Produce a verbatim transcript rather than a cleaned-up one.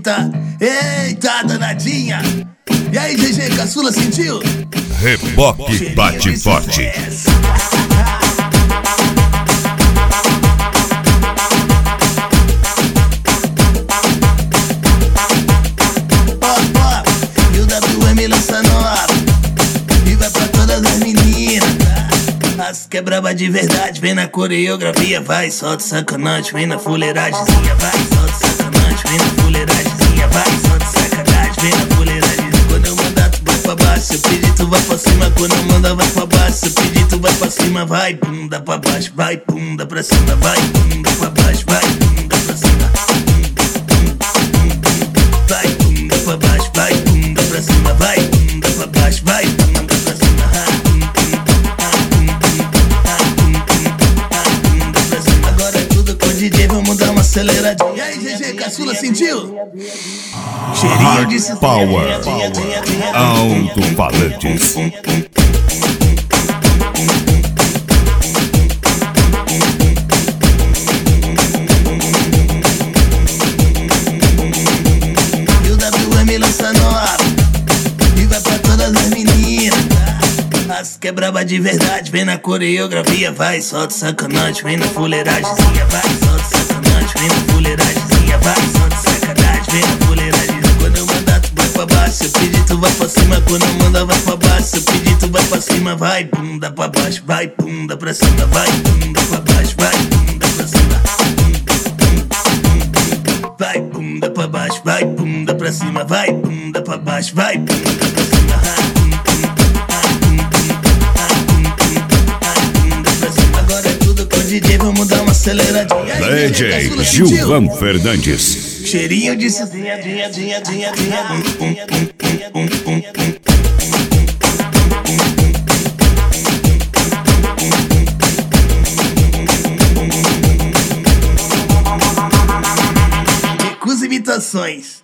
Eita, eita, danadinha. E aí, G G, caçula, sentiu? Reboque bate forte. Ó, ó, e o W M lança nova e vai pra todas as meninas, tá? As que é braba de verdade, vem na coreografia, vai, solta sacanagem, vem na fuleiragemzinha, vai, solta sacanagem, vem na fuleiragemzinha, vai, solta sacanagem, vem na fuleiragemzinha. Quando eu mandar tu vai pra baixo, se eu pedir tu vai pra cima, quando eu mandar vai pra baixo, se eu pedir tu vai pra cima, vai, bunda pra baixo, vai, bunda pra cima, vai, bunda pra baixo, vai, bunda pra cima, vai, bunda pra baixo, vai, bunda pra cima, vai, bunda pra baixo, vai, bunda pra cima. Agora é tudo com o D J, vamos dar uma aceleradinha. E aí, G G, caçula, sentiu? Cheirinho de cintura. Power. Alto-falantes. E o W M lança nova e vai pra todas as meninas, tá? As que é braba de verdade, vem na coreografia, vai, solta sacanagem, vem na fuleiragemzinha, vai, solta sacanagem, vem na fuleiragemzinha, vai, solta sacanagem, vem na fuleiragemzinha. Quando eu mandar tu vai pra baixo, se eu pedir tu vai pra cima, quando eu mandar vai pra baixo, se eu pedir tu vai pra cima, vai, bunda pra baixo, vai, bunda pra cima, vai, bunda pra baixo, vai, bunda pra cima, vai, bunda pra baixo, vai, bunda pra cima, vai, bunda pra baixo, vai, bunda pra cima. Agora é tudo com o D J, vamos dar uma aceleradinha. D J Gilvan Fernandes. Cheirinho de cintura. Recusa imitações.